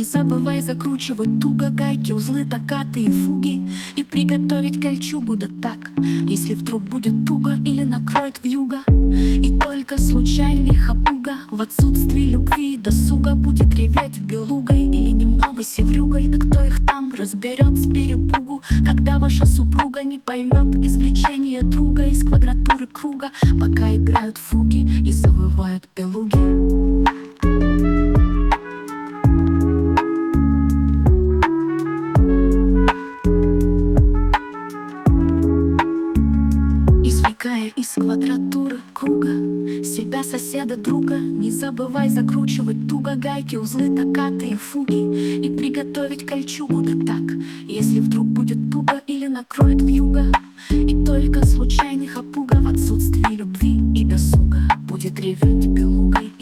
забывай закручивать туго гайки, узлы, токаты и фуги. И приготовить кольчугу, да так, если вдруг будет туго или накроет вьюга. И только случайный хапуга в отсутствии любви и досуга будет реветь белугой или немного севрюгой. Да кто их там разберет с перепугу, когда ваша супруга не поймет извлечение друга из квадратуры круга, пока играют фуги и завывают белуги. Извлекая из квадратуры круга себя, соседа, друга, не забывай закручивать туго гайки, узлы, токаты и фуги. И приготовить кольчугу, да так, если вдруг будет туго или накроет вьюга. И только случайный хапуга в отсутствии любви и досуга будет реветь белугой.